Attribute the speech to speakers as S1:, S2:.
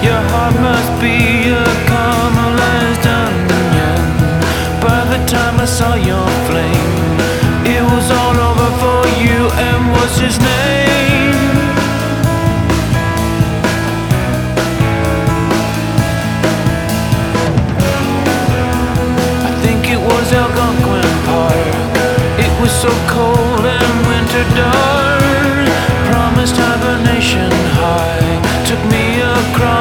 S1: Your heart must be a caramelized onion. By the time I saw your flame, it was all over for you. And what's his name? I think it was Algonquin Park. It was so cold